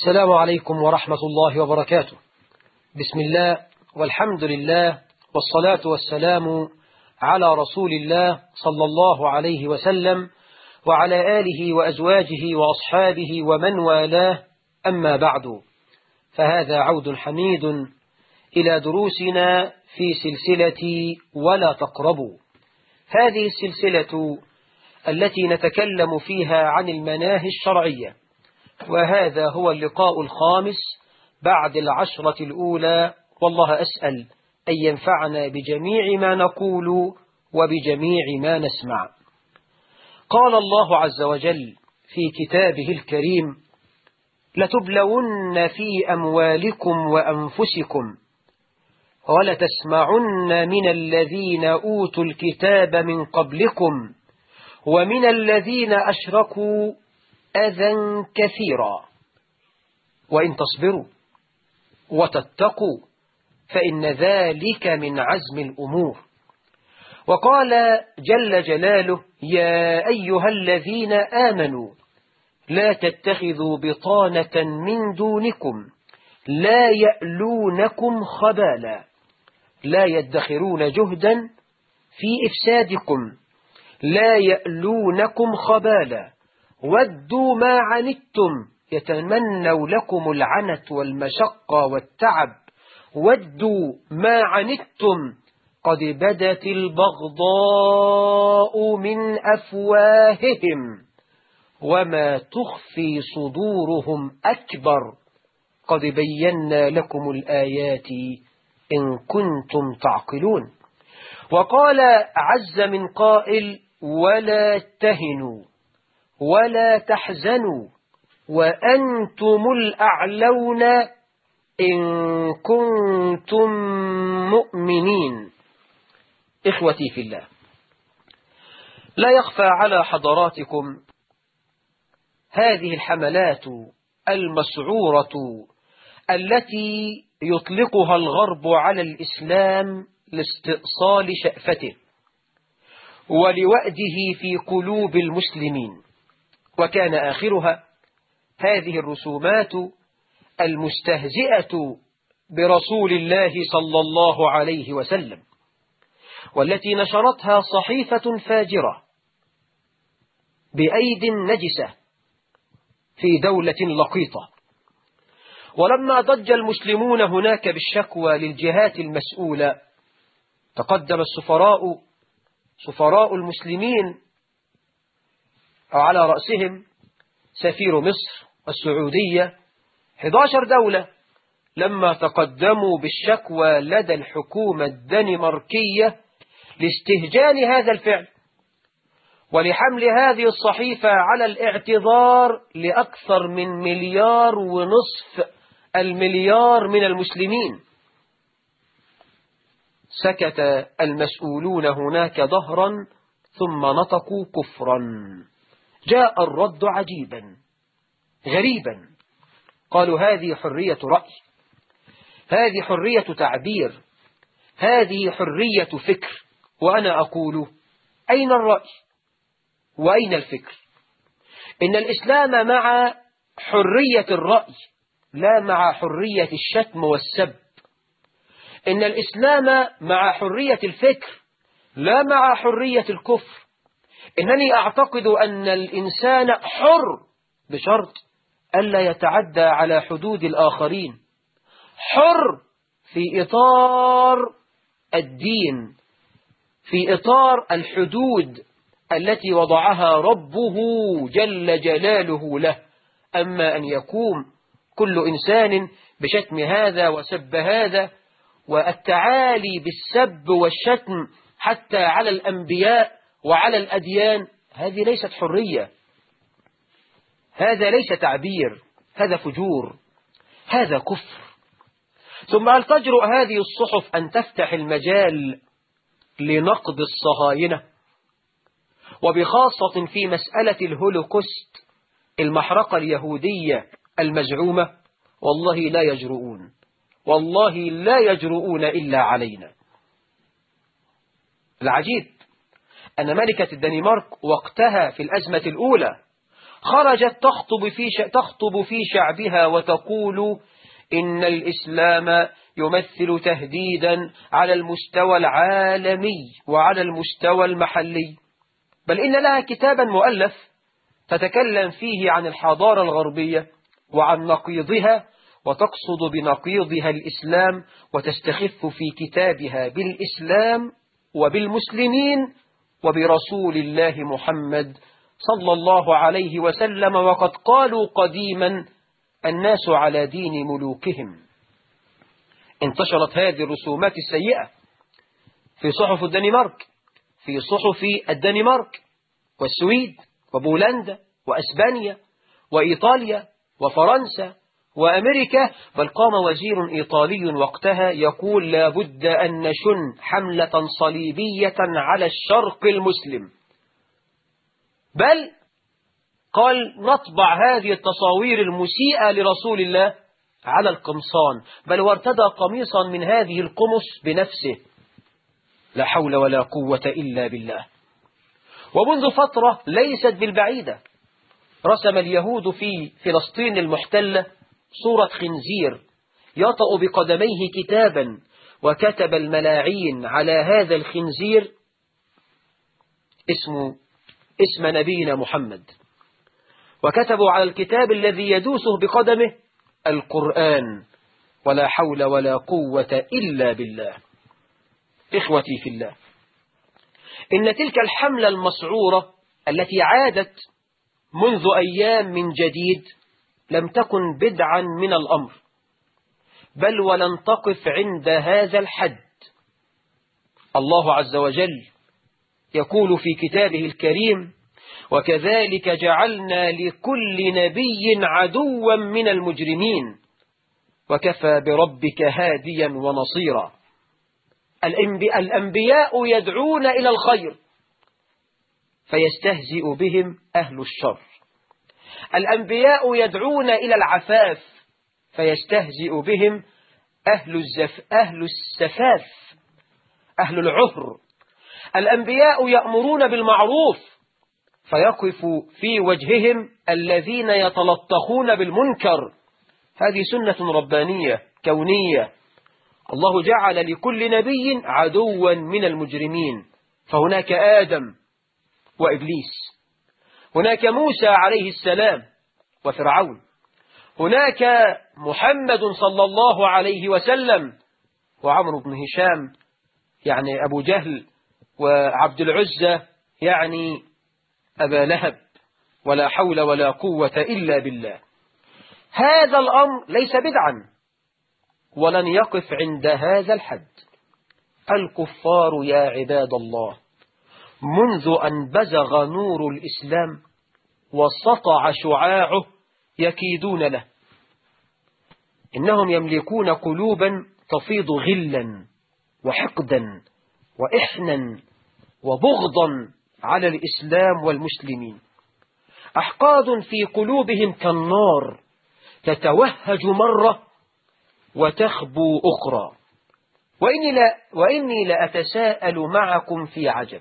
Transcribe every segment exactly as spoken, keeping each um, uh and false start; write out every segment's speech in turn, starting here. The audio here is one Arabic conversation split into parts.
السلام عليكم ورحمة الله وبركاته. بسم الله والحمد لله والصلاة والسلام على رسول الله صلى الله عليه وسلم وعلى آله وأزواجه وأصحابه ومن والاه، أما بعد، فهذا عود حميد إلى دروسنا في سلسلة ولا تقربوا. هذه السلسلة التي نتكلم فيها عن المناهي الشرعية، وهذا هو اللقاء الخامس بعد العشرة الأولى، والله أسأل أن ينفعنا بجميع ما نقول وبجميع ما نسمع. قال الله عز وجل في كتابه الكريم: لتبلون في أموالكم وأنفسكم ولتسمعن من الذين أوتوا الكتاب من قبلكم ومن الذين أشركوا أذى كثيرا وإن تصبروا وتتقوا فإن ذلك من عزم الأمور. وقال جل جلاله: يا أيها الذين آمنوا لا تتخذوا بطانة من دونكم لا يألونكم خبالا لا يدخرون جهدا في إفسادكم لا يألونكم خبالا ودوا ما عنتم يتمنوا لكم العنت والمشقة والتعب ودوا ما عنتم قد بدت البغضاء من أفواههم وما تخفي صدورهم أكبر قد بينا لكم الآيات إن كنتم تعقلون. وقال عز من قائل: ولا تهنوا ولا تحزنوا وأنتم الأعلون إن كنتم مؤمنين. إخوتي في الله، لا يخفى على حضراتكم هذه الحملات المسعورة التي يطلقها الغرب على الإسلام لاستئصال شأفته ولوأده في قلوب المسلمين، وكان آخرها هذه الرسومات المستهزئة برسول الله صلى الله عليه وسلم، والتي نشرتها صحيفة فاجرة بأيد نجسة في دولة لقيطة. ولما ضج المسلمون هناك بالشكوى للجهات المسؤولة، تقدم السفراء سفراء المسلمين على رأسهم سفير مصر والسعودية، إحدى عشرة دولة، لما تقدموا بالشكوى لدى الحكومة الدنماركية لاستهجان هذا الفعل ولحمل هذه الصحيفة على الاعتذار لأكثر من مليار ونصف المليار من المسلمين. سكت المسؤولون هناك ظهرا ثم نطقوا كفرا. جاء الرد عجيبا غريبا، قالوا: هذه حرية رأي، هذه حرية تعبير، هذه حرية فكر. وأنا أقول: أين الرأي وأين الفكر؟ إن الإسلام مع حرية الرأي لا مع حرية الشتم والسب. إن الإسلام مع حرية الفكر لا مع حرية الكفر. إنني أعتقد أن الإنسان حر بشرط ألا يتعدى على حدود الآخرين، حر في إطار الدين، في إطار الحدود التي وضعها ربه جل جلاله له. أما أن يقوم كل إنسان بشتم هذا وسب هذا والتعالي بالسب والشتم حتى على الأنبياء وعلى الأديان، هذه ليست حرية، هذا ليس تعبير، هذا فجور، هذا كفر. ثم هل تجرؤ هذه الصحف أن تفتح المجال لنقد الصهاينة، وبخاصة في مسألة الهولوكوست، المحرقة اليهودية المزعومة؟ والله لا يجرؤون، والله لا يجرؤون إلا علينا. العجيب أن ملكة الدنمارك وقتها في الأزمة الأولى خرجت تخطب في تخطب في شعبها وتقول إن الإسلام يمثل تهديدا على المستوى العالمي وعلى المستوى المحلي، بل إن لها كتابا مؤلف تتكلم فيه عن الحضارة الغربية وعن نقيضها، وتقصد بنقيضها الإسلام، وتستخف في كتابها بالإسلام وبالمسلمين وبرسول الله محمد صلى الله عليه وسلم. وقد قالوا قديما الناس على دين ملوكهم. انتشرت هذه الرسومات السيئة في صحف الدنمارك في صحف الدنمارك والسويد وبولندا وأسبانيا وإيطاليا وفرنسا وأمريكا، بل قام وزير إيطالي وقتها يقول لا بد أن نشن حملة صليبية على الشرق المسلم، بل قال نطبع هذه التصاوير المسيئة لرسول الله على القمصان، بل وارتدى قميصا من هذه القمص بنفسه. لا حول ولا قوة إلا بالله. ومنذ فترة ليست بالبعيدة رسم اليهود في فلسطين المحتلة صورة خنزير يطأ بقدميه كتابا، وكتب الملاعين على هذا الخنزير اسم اسم نبينا محمد، وكتبوا على الكتاب الذي يدوسه بقدمه القرآن. ولا حول ولا قوة إلا بالله. إخوتي في الله، إن تلك الحملة المسعورة التي عادت منذ أيام من جديد لم تكن بدعا من الأمر، بل ولن تقف عند هذا الحد. الله عز وجل يقول في كتابه الكريم وكذلك جعلنا لكل نبي عدوا من المجرمين وكفى بربك هاديا ونصيرا. الأنبياء يدعون إلى الخير فيستهزئ بهم أهل الشر، الأنبياء يدعون إلى العفاف فيستهزئ بهم أهل الزف أهل السفاف أهل العهر، الأنبياء يأمرون بالمعروف فيقف في وجههم الذين يتلطخون بالمنكر. هذه سنة ربانية كونية. الله جعل لكل نبي عدوا من المجرمين، فهناك آدم وإبليس، هناك موسى عليه السلام وفرعون، هناك محمد صلى الله عليه وسلم وعمرو بن هشام يعني أبو جهل، وعبد العزة يعني أبا لهب. ولا حول ولا قوة إلا بالله. هذا الأمر ليس بدعا ولن يقف عند هذا الحد. الكفار يا عباد الله منذ أن بزغ نور الإسلام وسطع شعاعه يكيدون له. إنهم يملكون قلوبا تفيض غلا وحقدا وإحنا وبغضا على الإسلام والمسلمين، أحقاد في قلوبهم كالنار تتوهج مرة وتخبو أخرى. وإني, لا وإني لأتساءل معكم في عجب،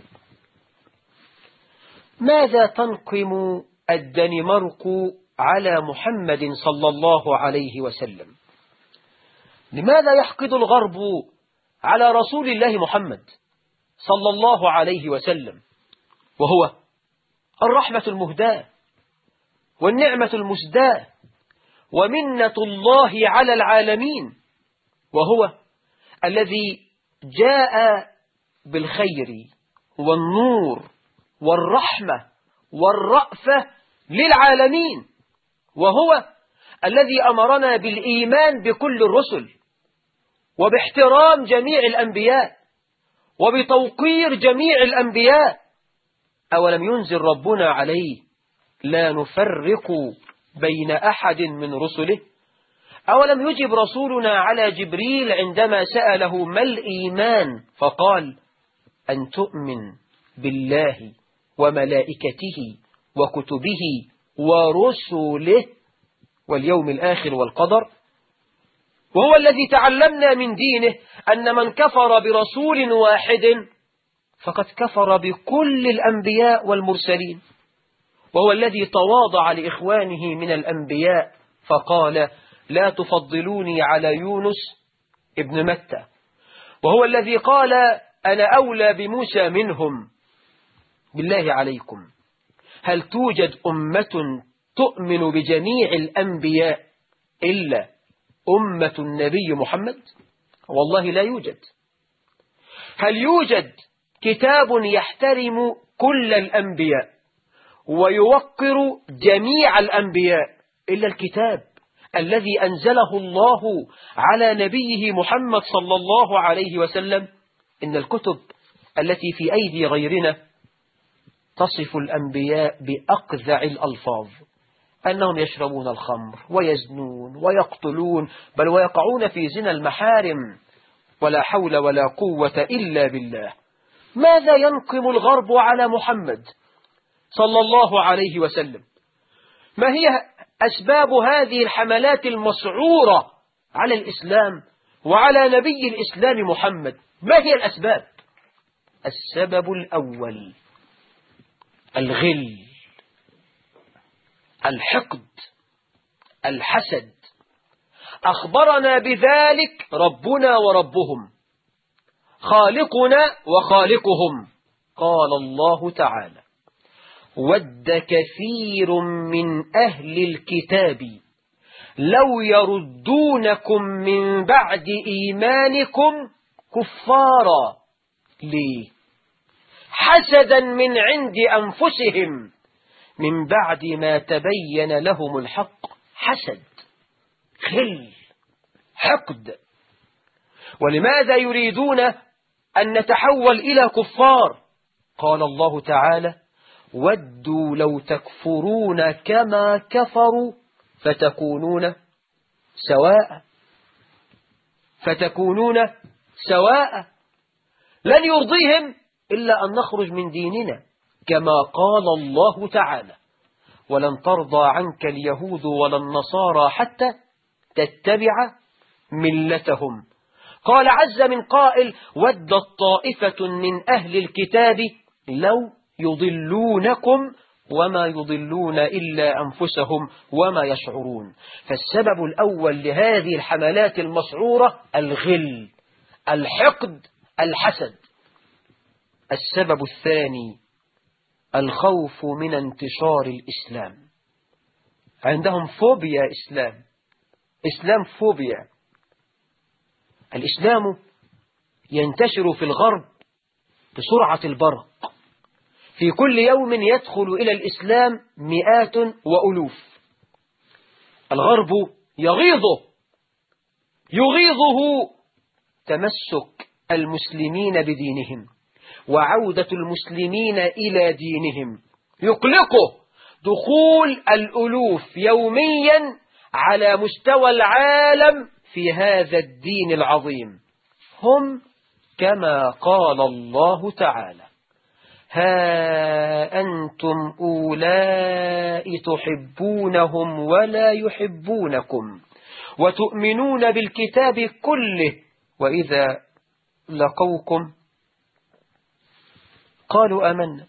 ماذا تنقم الدنمارك على محمد صلى الله عليه وسلم؟ لماذا يحقد الغرب على رسول الله محمد صلى الله عليه وسلم وهو الرحمة المهداة والنعمة المسداة ومنة الله على العالمين، وهو الذي جاء بالخير والنور والرحمة والرأفة للعالمين، وهو الذي أمرنا بالإيمان بكل الرسل وباحترام جميع الأنبياء وبتوقير جميع الأنبياء. أولم ينزل ربنا عليه لا نفرق بين أحد من رسله؟ أولم يجب رسولنا على جبريل عندما سأله ما الإيمان فقال أن تؤمن بالله وملائكته وكتبه ورسله واليوم الآخر والقدر؟ وهو الذي تعلمنا من دينه أن من كفر برسول واحد فقد كفر بكل الأنبياء والمرسلين. وهو الذي تواضع لإخوانه من الأنبياء فقال لا تفضلوني على يونس ابن متى، وهو الذي قال أنا أولى بموسى منهم. بالله عليكم، هل توجد أمة تؤمن بجميع الأنبياء إلا أمة النبي محمد؟ والله لا يوجد. هل يوجد كتاب يحترم كل الأنبياء ويوقر جميع الأنبياء إلا الكتاب الذي أنزله الله على نبيه محمد صلى الله عليه وسلم؟ إن الكتب التي في أيدي غيرنا تصف الأنبياء بأقذع الألفاظ، أنهم يشربون الخمر ويزنون ويقتلون، بل ويقعون في زنا المحارم، ولا حول ولا قوة إلا بالله. ماذا ينقم الغرب على محمد صلى الله عليه وسلم؟ ما هي أسباب هذه الحملات المسعورة على الإسلام وعلى نبي الإسلام محمد؟ ما هي الأسباب؟ السبب الأول الغل، الحقد، الحسد. أخبرنا بذلك ربنا وربهم، خالقنا وخالقهم. قال الله تعالى ود كثير من أهل الكتاب لو يردونكم من بعد إيمانكم كفارا. ليه؟ حسدا من عند أنفسهم من بعد ما تبين لهم الحق. حسد، خل، حقد. ولماذا يريدون أن نتحول إلى كفار؟ قال الله تعالى ودوا لو تكفرون كما كفروا فتكونون سواء فتكونون سواء. لن يرضيهم إلا أن نخرج من ديننا، كما قال الله تعالى ولن ترضى عنك اليهود ولا النصارى حتى تتبع ملتهم. قال عز من قائل ودت طائفة من أهل الكتاب لو يضلونكم وما يضلون إلا أنفسهم وما يشعرون. فالسبب الأول لهذه الحملات المسعورة الغل، الحقد، الحسد. السبب الثاني الخوف من انتشار الإسلام. عندهم فوبيا إسلام، إسلام فوبيا. الإسلام ينتشر في الغرب بسرعة البرق، في كل يوم يدخل إلى الإسلام مئات وألوف. الغرب يغيظه يغيظه تمسك المسلمين بدينهم وعودة المسلمين إلى دينهم، يقلقه دخول الألوف يوميا على مستوى العالم في هذا الدين العظيم. هم كما قال الله تعالى ها أنتم أولئك تحبونهم ولا يحبونكم وتؤمنون بالكتاب كله وإذا لقوكم قالوا آمنا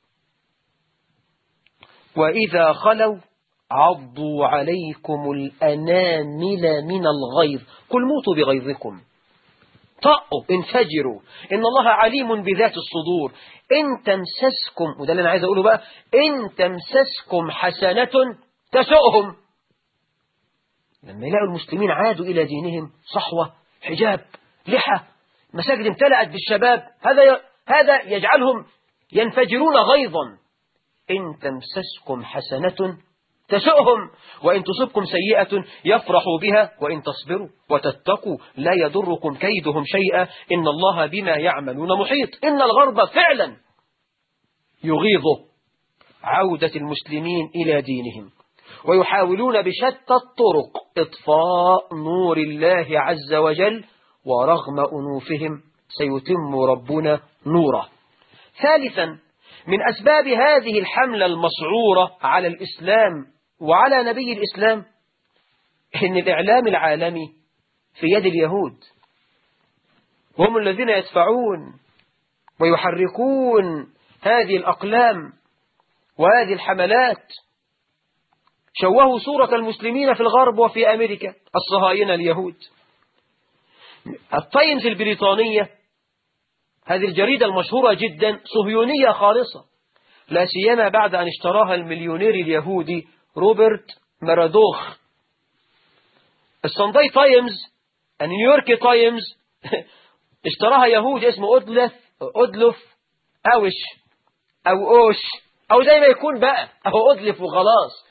وإذا خلوا عضوا عليكم الأنامل من الغيظ قل موتوا بغيظكم. طأوا، انفجروا، إن الله عليم بذات الصدور. إن تمسسكم، وده اللي أنا عايز أقوله بقى، إن تمسسكم حسنة تسؤهم. لما يلاقوا المسلمين عادوا إلى دينهم صحوة، حجاب، لحى، مساجد امتلأت بالشباب، هذا هذا يجعلهم ينفجرون غيظا. إن تمسسكم حسنة تسؤهم وإن تصبكم سيئة يفرحوا بها وإن تصبروا وتتقوا لا يضركم كيدهم شيئا إن الله بما يعملون محيط. إن الغرب فعلا يغيظ عودة المسلمين إلى دينهم، ويحاولون بشتى الطرق إطفاء نور الله عز وجل، ورغم أنوفهم سيتم ربنا نوره. ثالثا من أسباب هذه الحملة المسعورة على الإسلام وعلى نبي الإسلام إن الإعلام العالمي في يد اليهود، وهم الذين يدفعون ويحركون هذه الأقلام وهذه الحملات شوهوا صورة المسلمين في الغرب وفي أمريكا، الصهاينة اليهود. التايمز البريطانية، هذه الجريدة المشهورة جدا، صهيونية خالصة، لا سيما بعد أن اشتراها المليونير اليهودي روبرت مرادوخ. السانداي تايمز، النيويورك تايمز اشتراها يهودي اسمه أدلف أدلف أوش أو أوش أو زي ما يكون بقى، أو أدلف وخلاص.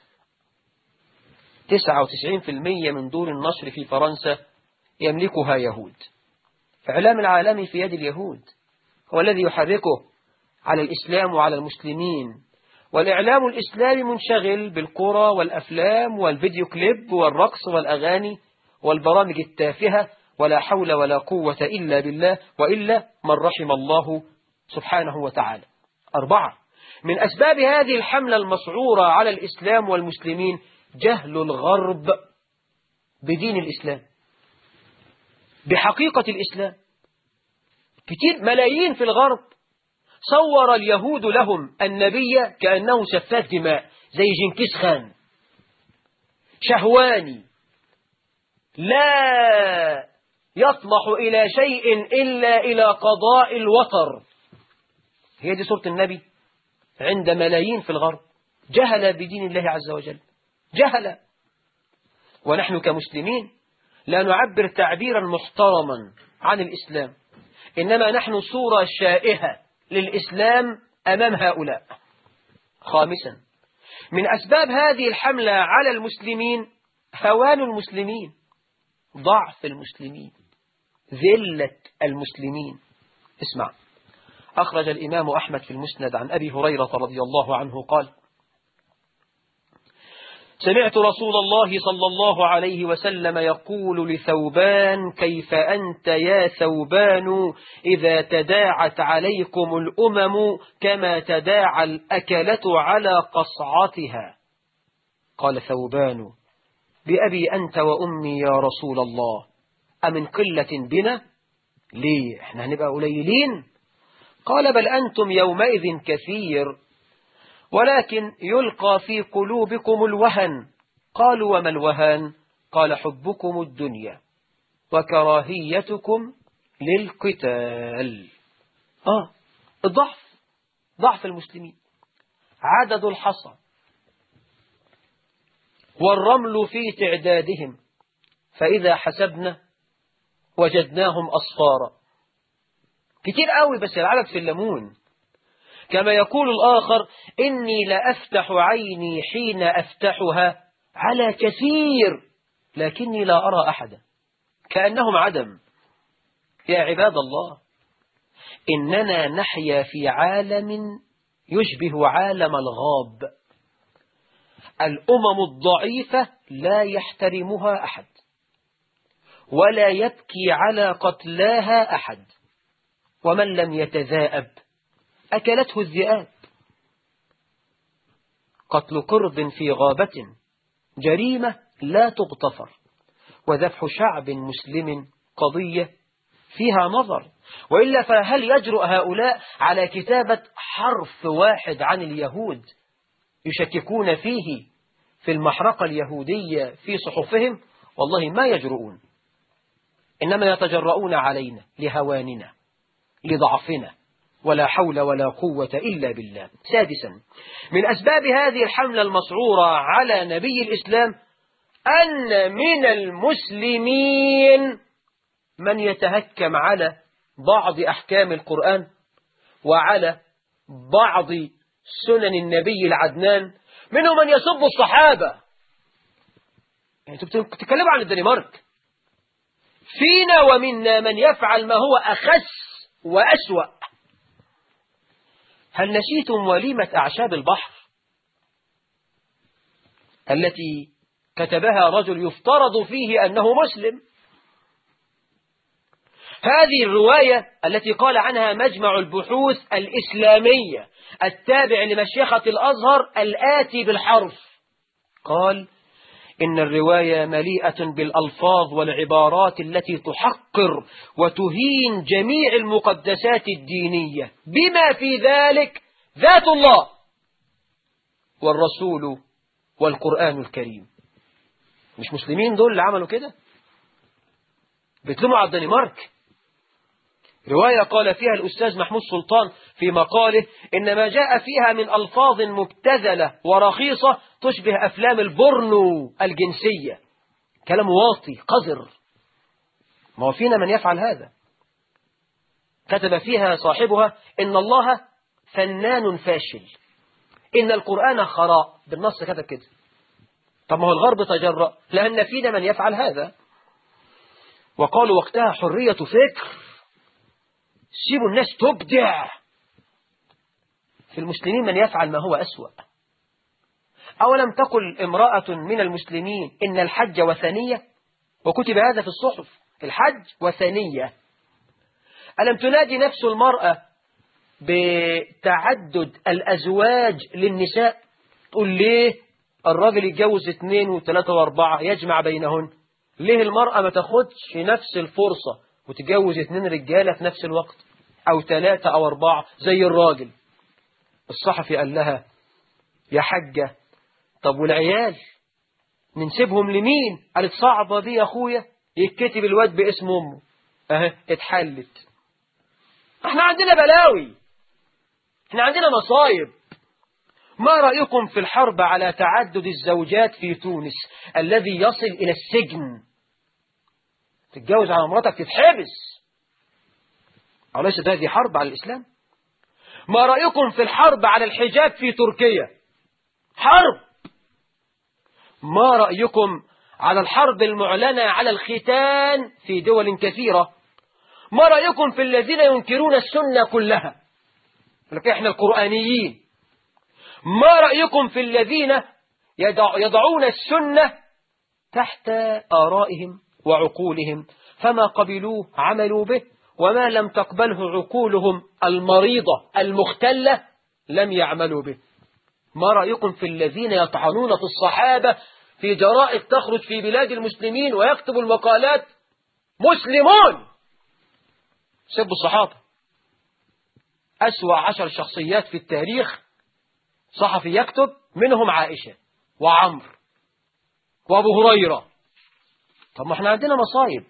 تسعة وتسعين بالمئة من دور النشر في فرنسا يملكها يهود. إعلام العالمي في يد اليهود هو الذي يحركه على الإسلام وعلى المسلمين، والإعلام الإسلامي منشغل بالكرة والأفلام والفيديو كليب والرقص والأغاني والبرامج التافهة، ولا حول ولا قوة إلا بالله، وإلا من رحم الله سبحانه وتعالى. أربعة، من أسباب هذه الحملة المسعورة على الإسلام والمسلمين جهل الغرب بدين الإسلام، بحقيقة الإسلام. كتير ملايين في الغرب صور اليهود لهم النبي كأنه سفاك دماء زي جنكيز خان، شهواني لا يطمح إلى شيء إلا إلى قضاء الوطر. هي دي صورة النبي عند ملايين في الغرب، جهل بدين الله عز وجل، جهل. ونحن كمسلمين لا نعبر تعبيرا محترما عن الإسلام، إنما نحن صورة شائهة للإسلام أمام هؤلاء. خامسا، من أسباب هذه الحملة على المسلمين هوان المسلمين، ضعف المسلمين، ذلة المسلمين. اسمع، أخرج الإمام أحمد في المسند عن أبي هريرة رضي الله عنه قال: سمعت رسول الله صلى الله عليه وسلم يقول لثوبان: كيف أنت يا ثوبان إذا تداعت عليكم الأمم كما تداعى الأكلة على قصعتها؟ قال ثوبان: بأبي أنت وأمي يا رسول الله، أمن قلة بنا؟ ليه احنا هنبقى قليلين؟ قال: بل أنتم يومئذ كثير، ولكن يلقى في قلوبكم الوهن. قالوا: وما الوهن؟ قال: حبكم الدنيا وكراهيتكم للقتال. آه الضعف، ضعف المسلمين، عدد الحصى والرمل في تعدادهم، فإذا حسبنا وجدناهم أصفارا. كتير قوي بس العدد في الليمون. كما يقول الآخر: إني لأفتح عيني حين أفتحها على كثير لكني لا أرى أحدا، كأنهم عدم. يا عباد الله، إننا نحيا في عالم يشبه عالم الغاب. الأمم الضعيفة لا يحترمها أحد، ولا يبكي على قتلاها أحد، ومن لم يتذائب أكلته الذئاب. قتل قرد في غابة جريمة لا تغتفر، وذبح شعب مسلم قضية فيها نظر. وإلا فهل يجرؤ هؤلاء على كتابة حرف واحد عن اليهود يشككون فيه في المحرقة اليهودية في صحفهم؟ والله ما يجرؤون، إنما يتجرؤون علينا لهواننا لضعفنا، ولا حول ولا قوة إلا بالله. سادسا، من أسباب هذه الحملة المسعورة على نبي الإسلام أن من المسلمين من يتهكم على بعض أحكام القرآن وعلى بعض سنن النبي العدنان، منهم من يسب الصحابة. يعني تتكلموا عن الدنمارك، فينا ومنا من يفعل ما هو أخس وأسوأ. هل نسيتم وليمة أعشاب البحر التي كتبها رجل يفترض فيه أنه مسلم؟ هذه الرواية التي قال عنها مجمع البحوث الإسلامية التابع لمشيخة الأزهر الآتي بالحرف، قال: إن الرواية مليئة بالألفاظ والعبارات التي تحقر وتهين جميع المقدسات الدينية، بما في ذلك ذات الله. والرسول والقرآن الكريم. مش مسلمين دول اللي عملوا كده؟ بيتلموا على الدنمارك. رواية قال فيها الأستاذ محمود سلطان في مقاله إن ما جاء فيها من ألفاظ مبتذلة ورخيصة تشبه أفلام البورنو الجنسية، كلام واطي قذر. ما هو فينا من يفعل هذا. كتب فيها صاحبها إن الله فنان فاشل، إن القرآن خراء، بالنص كتب كده. طب ما هو الغرب تجرأ، لأن فينا من يفعل هذا. وقالوا وقتها حرية فكر، سيبوا الناس تبدع. في المسلمين من يفعل ما هو أسوأ. أولم تقل امرأة من المسلمين إن الحج وثنية؟ وكتب هذا في الصحف، الحج وثنية. ألم تنادي نفس المرأة بتعدد الأزواج للنساء؟ تقول ليه الراجل يتجوز اثنين وثلاثة واربعة يجمع بينهن؟ ليه المرأة ما تاخدش نفس الفرصة وتتجوز اثنين رجالة في نفس الوقت، أو ثلاثة أو أربعة زي الراجل؟ الصحفي قال لها يا حجة، طب والعيال ننسبهم لمين؟ قالت صعبة دي يا أخويا، يتكتب الواد باسم أمه. أه اتحلت. احنا عندنا بلاوي، احنا عندنا مصايب. ما رأيكم في الحرب على تعدد الزوجات في تونس الذي يصل إلى السجن؟ تتجوز على مراتك تتحبس. أليست هذه حرب على الإسلام؟ ما رأيكم في الحرب على الحجاب في تركيا؟ حرب. ما رأيكم على الحرب المعلنة على الختان في دول كثيرة؟ ما رأيكم في الذين ينكرون السنة كلها، لكن احنا القرآنيين؟ ما رأيكم في الذين يضع يضعون السنة تحت آرائهم وعقولهم، فما قبلوه عملوا به، وما لم تقبله عقولهم المريضة المختلة لم يعملوا به؟ ما رأيكم في الذين يطعنون في الصحابة في جرائد تخرج في بلاد المسلمين ويكتب المقالات مسلمون سبوا الصحابة؟ أسوأ عشر شخصيات في التاريخ صحفي يكتب منهم عائشة وعمر وأبو هريرة. طب ما احنا عندنا مصايب.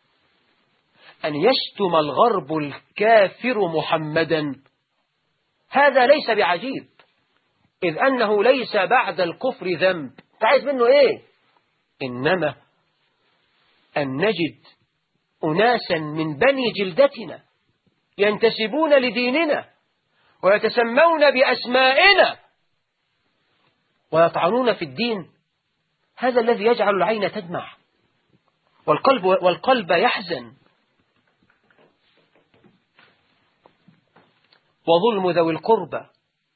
أن يشتم الغرب الكافر محمدا هذا ليس بعجيب، إذ أنه ليس بعد الكفر ذنب. تعيز منه إيه؟ إنما أن نجد أناسا من بني جلدتنا ينتسبون لديننا ويتسمون بأسمائنا ويطعنون في الدين، هذا الذي يجعل العين تدمع والقلب, والقلب يحزن. وظلم ذوي القربى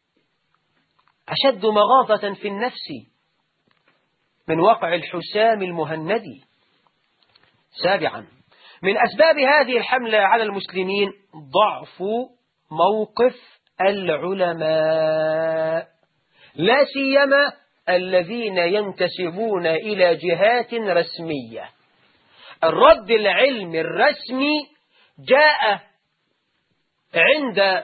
أشد مغاضة في النفس من وقع الحسام المهندي. سابعا، من أسباب هذه الحملة على المسلمين ضعف موقف العلماء، لا سيما الذين ينتسبون إلى جهات رسمية. الرد العلمي الرسمي جاء عند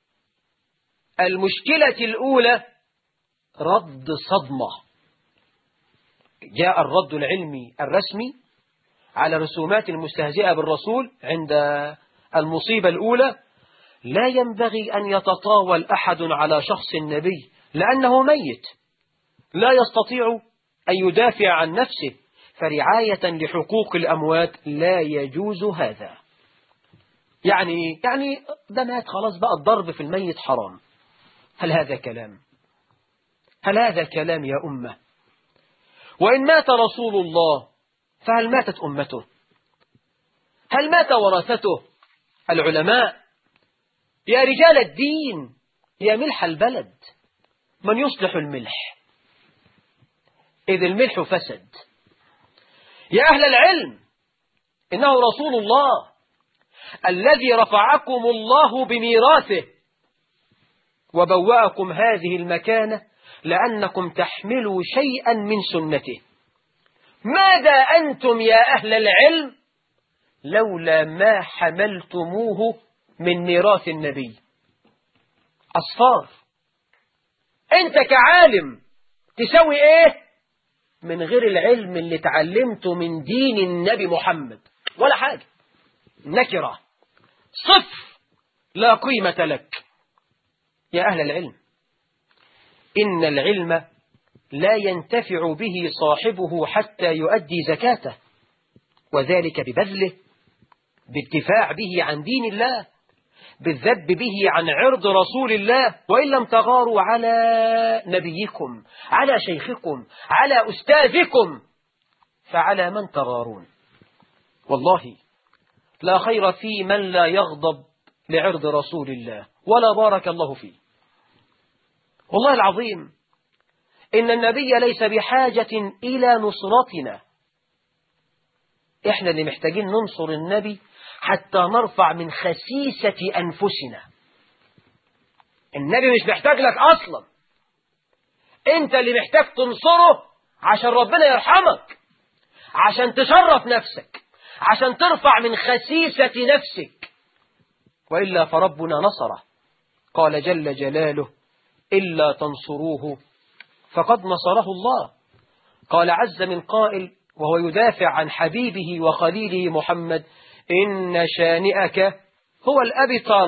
المشكلة الأولى رد صدمة. جاء الرد العلمي الرسمي على رسومات المستهزئة بالرسول عند المصيبة الأولى. لا ينبغي أن يتطاول أحد على شخص النبي لأنه ميت لا يستطيع أن يدافع عن نفسه، فرعاية لحقوق الأموات لا يجوز هذا. يعني يعني ده مات خلاص، بقى الضرب في الميت حرام. هل هذا كلام؟ هل هذا كلام يا أمة؟ وإن مات رسول الله فهل ماتت أمته؟ هل مات ورثته العلماء؟ يا رجال الدين، يا ملح البلد، من يصلح الملح إذ الملح فسد؟ يا أهل العلم، إنه رسول الله الذي رفعكم الله بميراثه وبوأكم هذه المكانة لأنكم تحملوا شيئا من سنته. ماذا أنتم يا أهل العلم لولا ما حملتموه من ميراث النبي؟ أصفار أنت كعالم تسوي إيه من غير العلم اللي تعلمته من دين النبي محمد؟ ولا حاجة، نكرة، صفر، لا قيمة لك. يا أهل العلم، إن العلم لا ينتفع به صاحبه حتى يؤدي زكاته، وذلك ببذله، بالدفاع به عن دين الله، بالذب به عن عرض رسول الله. وإن لم تغاروا على نبيكم، على شيخكم، على أستاذكم، فعلى من تغارون؟ والله لا خير في من لا يغضب لعرض رسول الله، ولا بارك الله فيه. والله العظيم إن النبي ليس بحاجة إلى نصرتنا، إحنا اللي محتاجين ننصر النبي حتى نرفع من خسيسة أنفسنا. النبي مش محتاج لك أصلا، أنت اللي محتاج تنصره عشان ربنا يرحمك، عشان تشرف نفسك، عشان ترفع من خسيسة نفسك. وإلا فربنا نصره، قال جل جلاله: إلا تنصروه فقد نصره الله. قال عز من قائل وهو يدافع عن حبيبه وخليله محمد: إن شانئك هو الأبتر.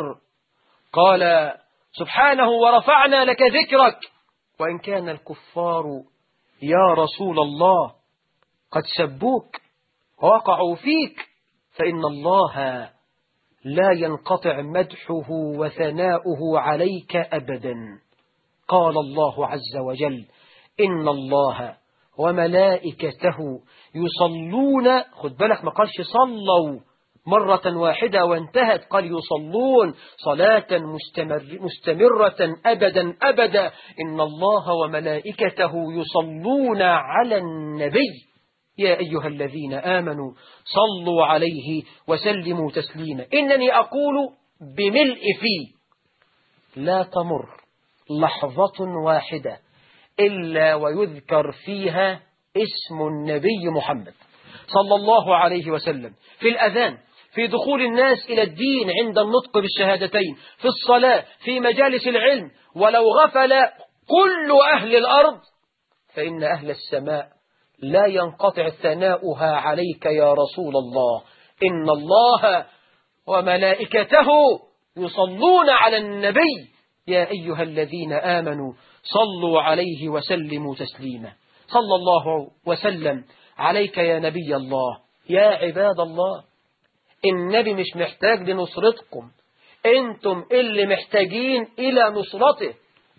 قال سبحانه: ورفعنا لك ذكرك. وإن كان الكفار يا رسول الله قد سبوك ووقعوا فيك، فإن الله لا ينقطع مدحه وثناؤه عليك أبدا. قال الله عز وجل: إن الله وملائكته يصلون، خد بالك ما قالش صلوا مرة واحدة وانتهت، قال يصلون صلاة مستمر مستمرة أبدا أبدا. إن الله وملائكته يصلون على النبي يا أيها الذين آمنوا صلوا عليه وسلموا تسليما. إنني أقول بملء فيه: لا تمر لحظة واحدة إلا ويذكر فيها اسم النبي محمد صلى الله عليه وسلم، في الأذان، في دخول الناس إلى الدين عند النطق بالشهادتين، في الصلاة، في مجالس العلم. ولو غفل كل أهل الأرض فإن أهل السماء لا ينقطع ثناؤها عليك يا رسول الله. إن الله وملائكته يصلون على النبي يا أيها الذين آمنوا صلوا عليه وسلموا تسليما. صلى الله وسلم عليك يا نبي الله. يا عباد الله، النبي مش محتاج لنصرتكم، أنتم اللي محتاجين إلى نصرته.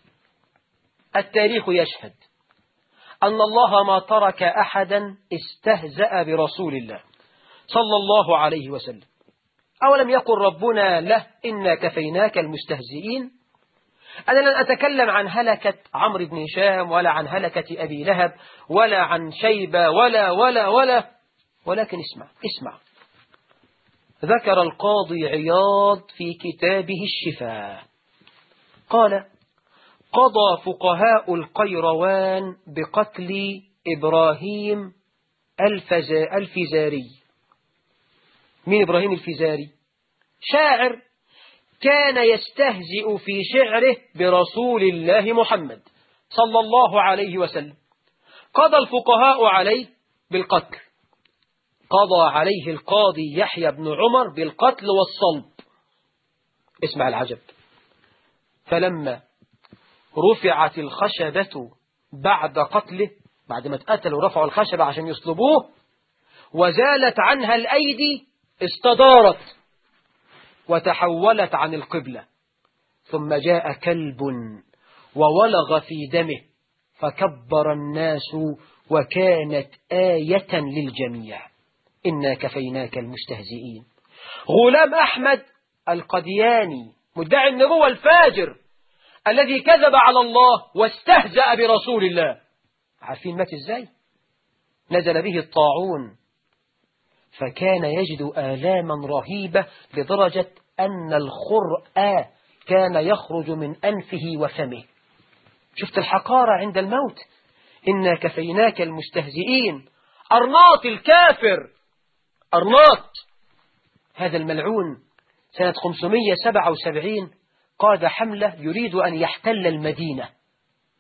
التاريخ يشهد أن الله ما ترك أحدا استهزأ برسول الله صلى الله عليه وسلم. أولم يقل ربنا له: إنا كفيناك المستهزئين؟ أنا لن أتكلم عن هلكة عمرو بن هشام، ولا عن هلكة أبي لهب، ولا عن شيبة، ولا ولا ولا ولكن اسمع اسمع. ذكر القاضي عياض في كتابه الشفاء، قال: قضى فقهاء القيروان بقتل إبراهيم الفزاري. مين إبراهيم الفزاري؟ شاعر كان يستهزئ في شعره برسول الله محمد صلى الله عليه وسلم. قضى الفقهاء عليه بالقتل، قضى عليه القاضي يحيى بن عمر بالقتل والصلب. اسمع العجب: فلما رفعت الخشبة بعد قتله، بعد ما اتقتلوا رفعوا الخشبة عشان يصلبوه، وزالت عنها الأيدي، استدارت وتحولت عن القبلة، ثم جاء كلب وولغ في دمه فكبر الناس، وكانت آية للجميع. إنا كفيناك المستهزئين. غلام أحمد القدياني مدعي النبوة الفاجر الذي كذب على الله واستهزأ برسول الله، عارفين مات ازاي؟ نزل به الطاعون فكان يجد آلاما رهيبة لدرجة أن الخرء كان يخرج من أنفه وفمه. شفت الحقارة عند الموت؟ إنا كفيناك المستهزئين. أرناط الكافر، أرناط هذا الملعون سنة خمسمائة وسبعة وسبعين قاد حملة يريد أن يحتل المدينة،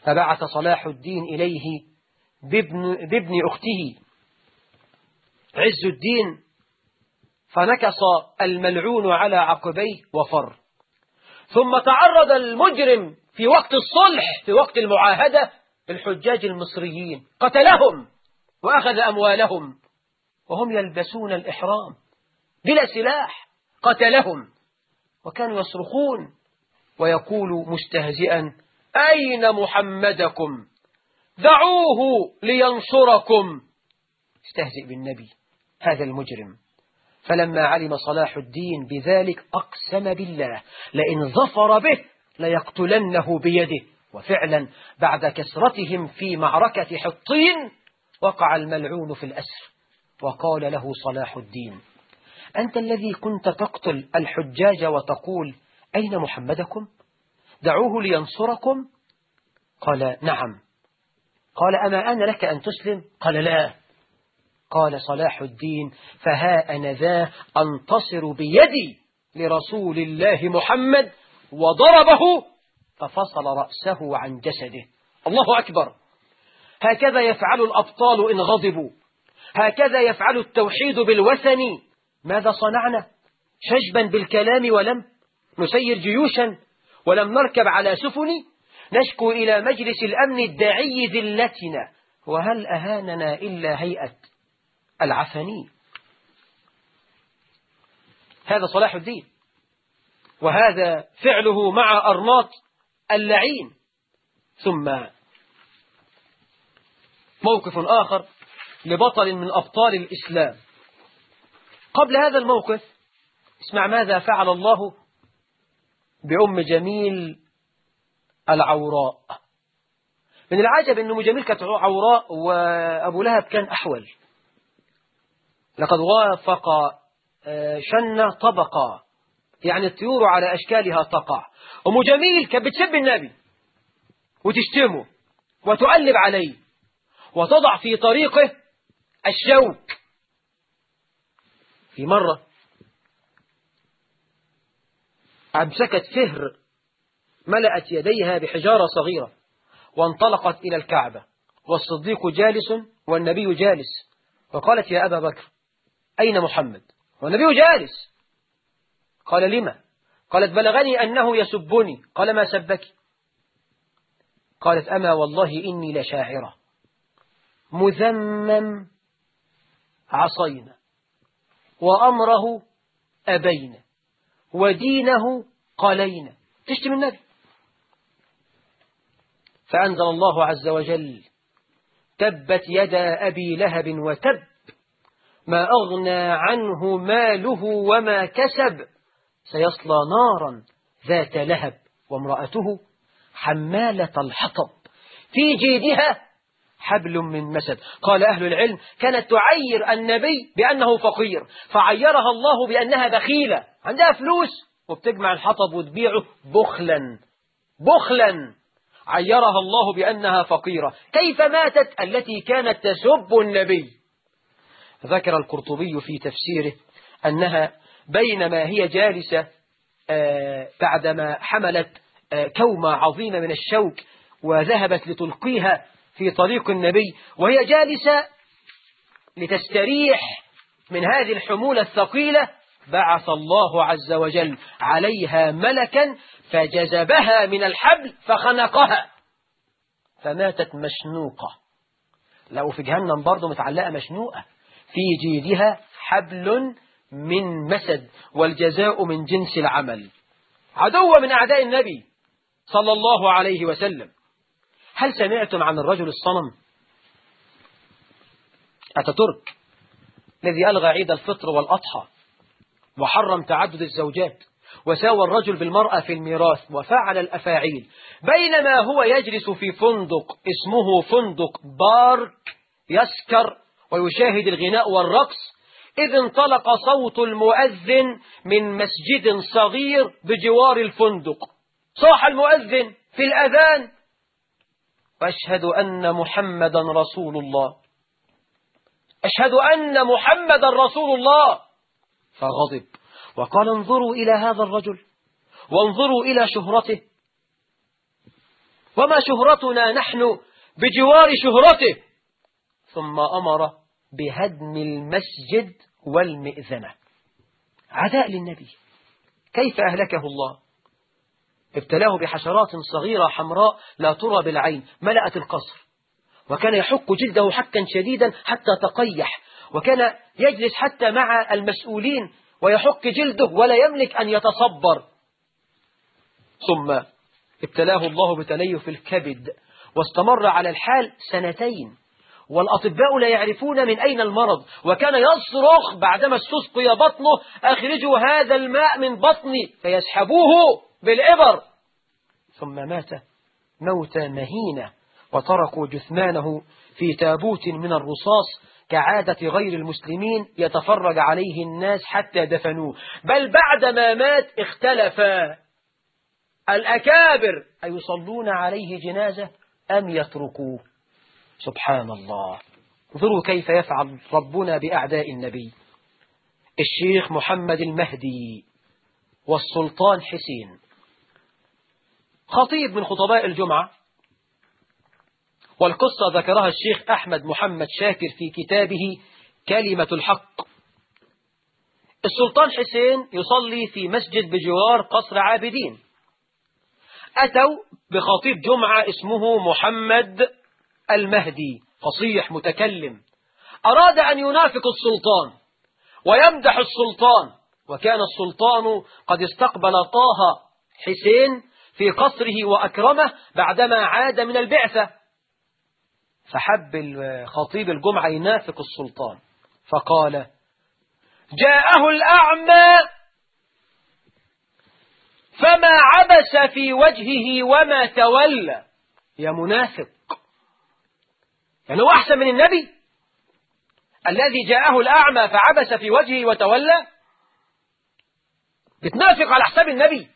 فبعث صلاح الدين إليه بابن, بابن أخته عز الدين، فنكص الملعون على عقبيه وفر. ثم تعرض المجرم في وقت الصلح، في وقت المعاهدة، الحجاج المصريين، قتلهم وأخذ أموالهم وهم يلبسون الإحرام بلا سلاح، قتلهم، وكانوا يصرخون ويقول مستهزئا: أين محمدكم؟ دعوه لينصركم. استهزئ بالنبي هذا المجرم. فلما علم صلاح الدين بذلك أقسم بالله لئن ظفر به ليقتلنه بيده. وفعلا بعد كسرتهم في معركة حطين وقع الملعون في الأسر، وقال له صلاح الدين: أنت الذي كنت تقتل الحجاج وتقول أين محمدكم؟ دعوه لينصركم؟ قال: نعم. قال: أما أنا لك أن تسلم؟ قال: لا. قال صلاح الدين: فها أنا ذا أنتصر بيدي لرسول الله محمد، وضربه ففصل رأسه عن جسده. الله أكبر. هكذا يفعل الأبطال إن غضبوا، هكذا يفعل التوحيد بالوثن. ماذا صنعنا؟ شجبا بالكلام ولم نسير جيوشا ولم نركب على سفن، نشكو إلى مجلس الأمن الداعي ذلتنا، وهل أهاننا إلا هيئة العفني. هذا صلاح الدين، وهذا فعله مع أرناط اللعين. ثم موقف آخر لبطل من أبطال الإسلام. قبل هذا الموقف اسمع ماذا فعل الله بأم جميل العوراء. من العجب أن أم جميل كانت عوراء وأبو لهب كان أحول. لقد وافق شن طبقا، يعني الطيور على أشكالها تقع. أم جميل كانت بتسب النبي وتشتمه وتقلب عليه وتضع في طريقه الشوك. في مرة أمسكت فهر ملأت يديها بحجارة صغيرة وانطلقت إلى الكعبة، والصديق جالس والنبي جالس، وقالت: يا أبا بكر أين محمد؟ والنبي جالس. قال: لما؟ قالت: بلغني أنه يسبني. قال: ما سبك؟ قالت: أما والله إني لشاعرة مذمم عصينا وأمره أبينا ودينه قلينا. تشتم النبي. فأنزل الله عز وجل: تبت يدا أبي لهب وتب ما أغنى عنه ماله وما كسب سيصلى نارا ذات لهب وامرأته حمالة الحطب في جيدها حبل من مسد. قال أهل العلم: كانت تعير النبي بأنه فقير، فعيرها الله بأنها بخيلة، عندها فلوس وبتجمع الحطب وتبيعه بخلا بخلا. عيرها الله بأنها فقيرة. كيف ماتت التي كانت تسب النبي؟ ذكر القرطبي في تفسيره أنها بينما هي جالسة بعدما حملت كومة عظيمة من الشوك وذهبت لتلقيها في طريق النبي، وهي جالسة لتستريح من هذه الحمولة الثقيلة، بعث الله عز وجل عليها ملكا فجذبها من الحبل فخنقها فماتت مشنوقة. لو في جهنم برضه متعلقة مشنوقة، في جيدها حبل من مسد، والجزاء من جنس العمل. عدوة من أعداء النبي صلى الله عليه وسلم. هل سمعتم عن الرجل الصنم أتاتورك الذي ألغى عيد الفطر والأضحى وحرم تعدد الزوجات وساوى الرجل بالمرأة في الميراث وفعل الأفاعيل، بينما هو يجلس في فندق اسمه فندق بارك يسكر ويشاهد الغناء والرقص، إذ انطلق صوت المؤذن من مسجد صغير بجوار الفندق. صاح المؤذن في الأذان: أشهد أن محمدا رسول الله، أشهد أن محمدا رسول الله. فغضب وقال: انظروا إلى هذا الرجل وانظروا إلى شهرته. وما شهرتنا نحن بجوار شهرته. ثم أمر بهدم المسجد والمئذنة. عداء للنبي. كيف أهلكه الله؟ ابتلاه بحشرات صغيرة حمراء لا ترى بالعين ملأت القصر، وكان يحك جلده حكا شديدا حتى تقيح، وكان يجلس حتى مع المسؤولين ويحك جلده ولا يملك أن يتصبر. ثم ابتلاه الله بتليف الكبد، واستمر على الحال سنتين، والأطباء لا يعرفون من أين المرض، وكان يصرخ بعدما استسقي بطنه: أخرجوا هذا الماء من بطني، فيسحبوه بالإبر. ثم مات موتى مهينة، وتركوا جثمانه في تابوت من الرصاص كعادة غير المسلمين، يتفرج عليه الناس حتى دفنوه. بل بعدما مات اختلف الأكابر أيصلون عليه جنازة أم يتركوه. سبحان الله. انظروا كيف يفعل ربنا بأعداء النبي. الشيخ محمد المهدي والسلطان حسين، خطيب من خطباء الجمعة، والقصة ذكرها الشيخ أحمد محمد شاكر في كتابه كلمة الحق. السلطان حسين يصلي في مسجد بجوار قصر عابدين. أتوا بخطيب جمعة اسمه محمد المهدي، فصيح متكلم، أراد أن ينافق السلطان ويمدح السلطان، وكان السلطان قد استقبل طه حسين في قصره وأكرمه بعدما عاد من البعثة. فحب خطيب الجمعة ينافق السلطان، فقال: جاءه الأعمى فما عبس في وجهه وما تولى. يا منافق، يعني هو أحسن من النبي الذي جاءه الأعمى فعبس في وجهه وتولى؟ بتنافق على حساب النبي.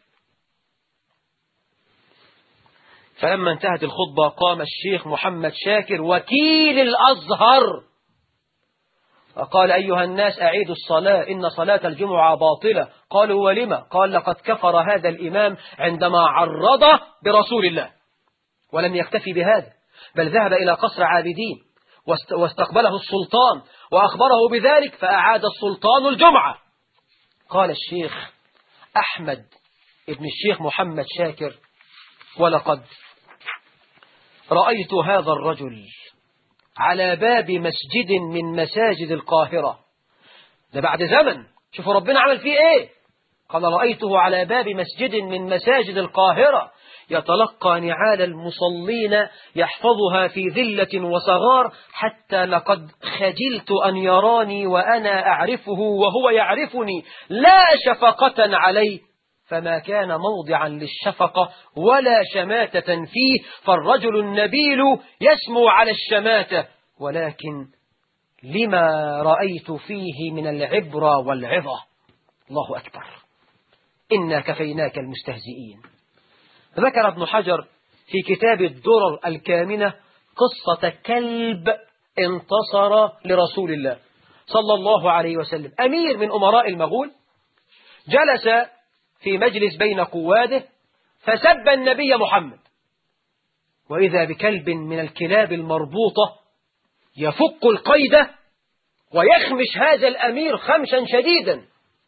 فلما انتهت الخطبة قام الشيخ محمد شاكر وكيل الأزهر فقال: أيها الناس أعيدوا الصلاة، إن صلاة الجمعة باطلة. قالوا: ولما؟ قال: لقد كفر هذا الإمام عندما عرض برسول الله. ولم يكتفي بهذا، بل ذهب إلى قصر عابدين واستقبله السلطان وأخبره بذلك، فأعاد السلطان الجمعة. قال الشيخ أحمد ابن الشيخ محمد شاكر: ولقد رأيت هذا الرجل على باب مسجد من مساجد القاهرة. ده بعد زمن، شوفوا ربنا عمل فيه ايه. قال: رأيته على باب مسجد من مساجد القاهرة يتلقى نعال المصلين يحفظها في ذلة وصغار، حتى لقد خجلت أن يراني وأنا أعرفه وهو يعرفني، لا شفقة عليه، فما كان موضعا للشفقة ولا شماتة فيه، فالرجل النبيل يسمو على الشماتة، ولكن لما رأيت فيه من العبرة والعظة. الله أكبر. إنا كفيناك المستهزئين. ذكر ابن حجر في كتاب الدرر الكامنة قصة كلب انتصر لرسول الله صلى الله عليه وسلم، أمير من أمراء المغول، جلس في مجلس بين قواده فسب النبي محمد، وإذا بكلب من الكلاب المربوطة يفك القيد ويخمش هذا الأمير خمشا شديدا،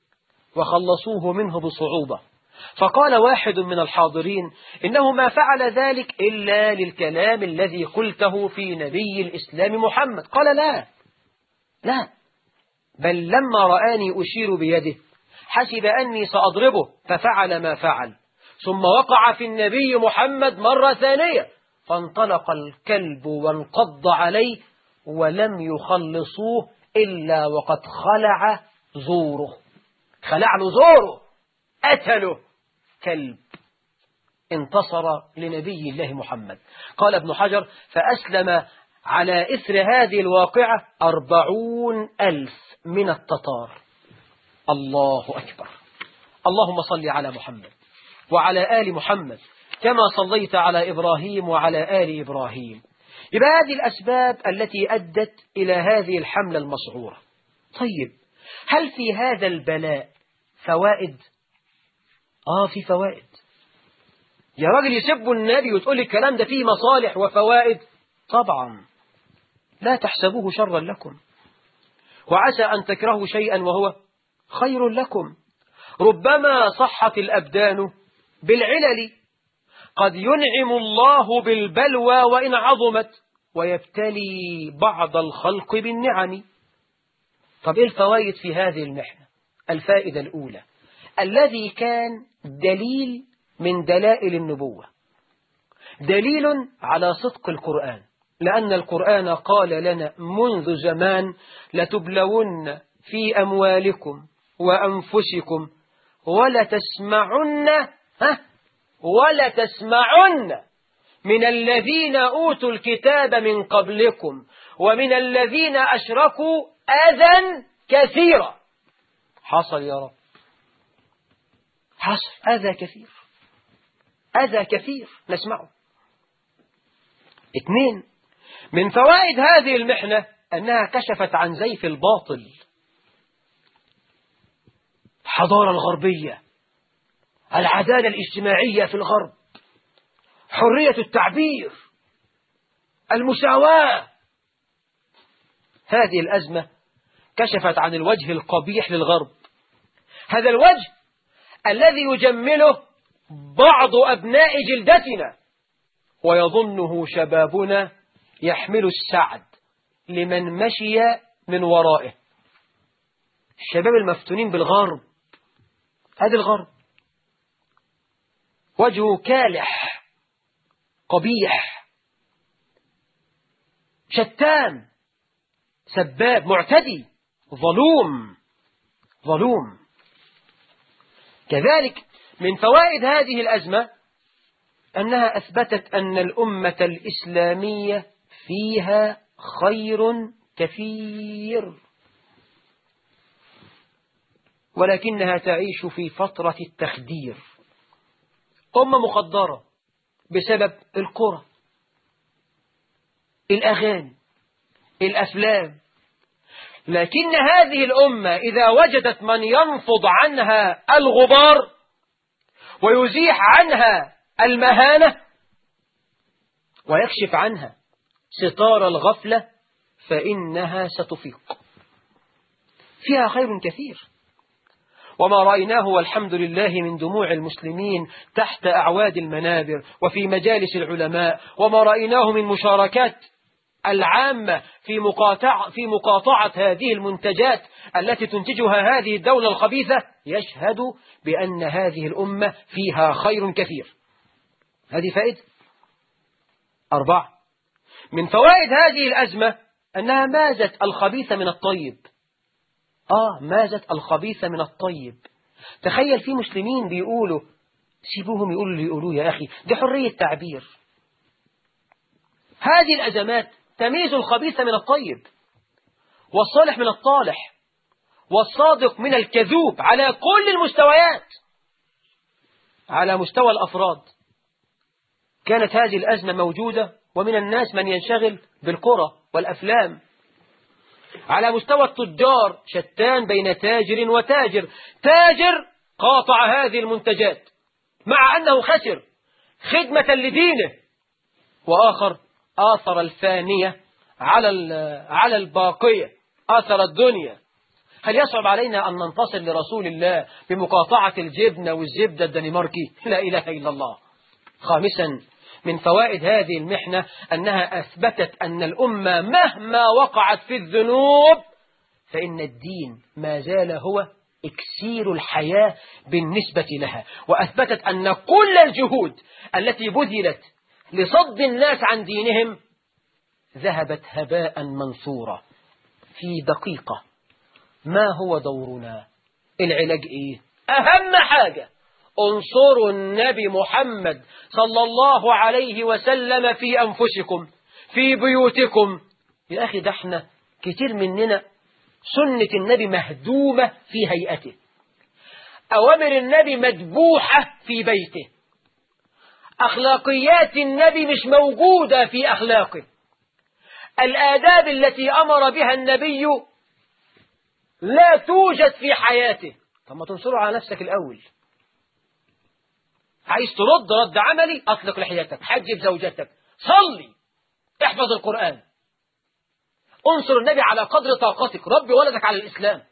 وخلصوه منه بصعوبة. فقال واحد من الحاضرين: إنه ما فعل ذلك إلا للكلام الذي قلته في نبي الإسلام محمد. قال: لا لا، بل لما رآني أشير بيده حسب أني سأضربه ففعل ما فعل، ثم وقع في النبي محمد مرة ثانية، فانطلق الكلب وانقض عليه ولم يخلصوه إلا وقد خلع زوره. خلع له زوره، قتله. كلب انتصر لنبي الله محمد. قال ابن حجر: فأسلم على إثر هذه الواقعة أربعون ألف من التتار. الله أكبر. اللهم صل على محمد وعلى آل محمد كما صليت على إبراهيم وعلى آل إبراهيم. يبقى هذه الأسباب التي أدت إلى هذه الحملة المسعورة. طيب، هل في هذا البلاء فوائد؟ آه في فوائد. يا راجل يسبوا النبي وتقول لي الكلام ده فيه مصالح وفوائد؟ طبعا لا تحسبوه شرا لكم، وعسى أن تكرهوا شيئا وهو خير لكم. ربما صحت الأبدان بالعلل، قد ينعم الله بالبلوى وإن عظمت، ويبتلي بعض الخلق بالنعم. طب إيه الفوائد في هذه المحنة؟ الفائدة الأولى الذي كان دليل من دلائل النبوة، دليل على صدق القرآن، لأن القرآن قال لنا منذ زمان لتبلون في أموالكم وأنفسكم ولتسمعن ها ولتسمعن من الذين أوتوا الكتاب من قبلكم ومن الذين أشركوا أذى كثيرا. حصل يا رب، حصل أذى كثير، أذى كثير نسمعه. اثنين، من فوائد هذه المحنة أنها كشفت عن زيف الباطل. الحضارة الغربية، العدالة الاجتماعية في الغرب، حرية التعبير، المساواة، هذه الأزمة كشفت عن الوجه القبيح للغرب، هذا الوجه الذي يجمله بعض أبناء جلدتنا ويظنه شبابنا يحمل السعد لمن مشي من ورائه. الشباب المفتونين بالغرب، هذا الغرب وجهه كالح قبيح شتان سباب معتدي ظلوم ظلوم. كذلك من فوائد هذه الأزمة أنها أثبتت أن الأمة الإسلامية فيها خير كثير، ولكنها تعيش في فترة التخدير. أمة مخدرة بسبب القرى، الأغاني، الأفلام، لكن هذه الأمة إذا وجدت من ينفض عنها الغبار ويزيح عنها المهانة ويكشف عنها ستار الغفلة فإنها ستفيق. فيها خير كثير، وما رأيناه والحمد لله من دموع المسلمين تحت أعواد المنابر وفي مجالس العلماء، وما رأيناه من مشاركات العامة في مقاطعة, في مقاطعة هذه المنتجات التي تنتجها هذه الدولة الخبيثة، يشهد بأن هذه الأمة فيها خير كثير. هذه فائدة. أربعة، من فوائد هذه الأزمة أنها مازت الخبيث من الطيب. آه مازت الخبيث من الطيب. تخيل في مسلمين بيقولوا سيبوهم يقولوا اللي يقولوه يا أخي، دي حرية تعبير. هذه الأزمات تميز الخبيث من الطيب، والصالح من الطالح، والصادق من الكذوب على كل المستويات. على مستوى الأفراد كانت هذه الأزمة موجودة، ومن الناس من ينشغل بالقرى والأفلام. على مستوى التجار شتان بين تاجر وتاجر، تاجر قاطع هذه المنتجات مع أنه خسر خدمة لدينه، وآخر آثر الفانية على على الباقية، آثر الدنيا. هل يصعب علينا أن ننتصر لرسول الله بمقاطعة الجبنة والزبدة الدنماركي؟ لا إله إلا الله. خامسا، من فوائد هذه المحنة أنها أثبتت أن الأمة مهما وقعت في الذنوب فإن الدين ما زال هو إكسير الحياة بالنسبة لها، وأثبتت أن كل الجهود التي بذلت لصد الناس عن دينهم ذهبت هباء منثورا. في دقيقة ما هو دورنا؟ العلاج إيه؟ أهم حاجة انصروا النبي محمد صلى الله عليه وسلم في أنفسكم، في بيوتكم. يا أخي ده احنا كتير مننا سنة النبي مهدومة في هيئته، أوامر النبي مدبوحة في بيته، أخلاقيات النبي مش موجودة في أخلاقه، الآداب التي أمر بها النبي لا توجد في حياته. طب ما تنصروا على نفسك الأول. عايز ترد رد عملي، أطلق لحيتك، حجب زوجتك، صلي، احفظ القرآن، انصر النبي على قدر طاقتك، ربي ولدك على الإسلام.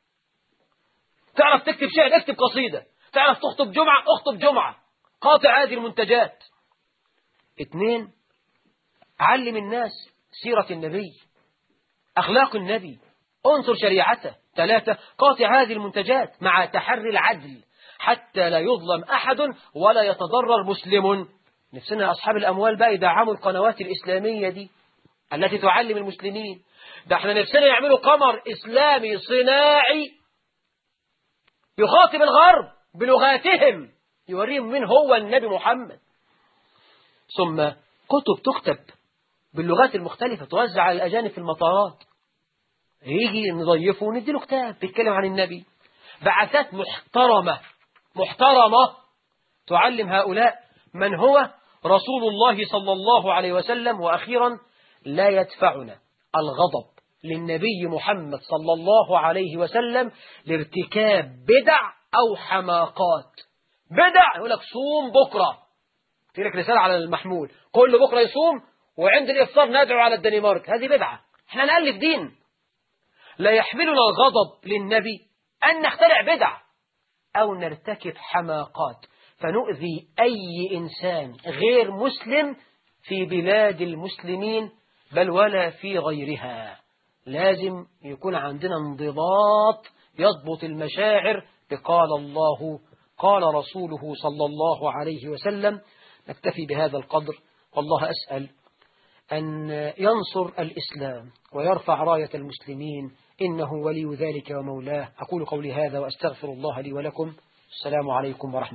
تعرف تكتب شعر، اكتب قصيدة. تعرف تخطب جمعة، اخطب جمعة. قاطع هذه المنتجات. اثنين، علم الناس سيرة النبي، أخلاق النبي، انصر شريعته. ثلاثة، قاطع هذه المنتجات مع تحري العدل حتى لا يظلم أحد ولا يتضرر مسلم. نفسنا أصحاب الأموال بقى يدعموا القنوات الإسلامية دي التي تعلم المسلمين. ده احنا نفسنا يعملوا قمر إسلامي صناعي يخاطب الغرب بلغاتهم، يوريهم من هو النبي محمد. ثم كتب تكتب باللغات المختلفة توزع على الأجانب في المطارات، يجي نضيفه ونديله كتاب بيتكلم عن النبي. بعثات محترمة محترمة تعلم هؤلاء من هو رسول الله صلى الله عليه وسلم. وأخيرا، لا يدفعنا الغضب للنبي محمد صلى الله عليه وسلم لارتكاب بدع أو حماقات. بدع يقول لك صوم بكرة، في لك رسالة على المحمول كل بكرة يصوم وعند الإفطار ندعو على الدنمارك، هذه بدعة. احنا نألف دين. لا يحملنا الغضب للنبي أن نخترع بدع أو نرتكب حماقات فنؤذي أي إنسان غير مسلم في بلاد المسلمين بل ولا في غيرها. لازم يكون عندنا انضباط يضبط المشاعر بقال الله قال رسوله صلى الله عليه وسلم. نكتفي بهذا القدر، والله أسأل أن ينصر الإسلام ويرفع راية المسلمين، إنه ولي ذلك ومولاه. أقول قولي هذا وأستغفر الله لي ولكم. السلام عليكم ورحمة الله.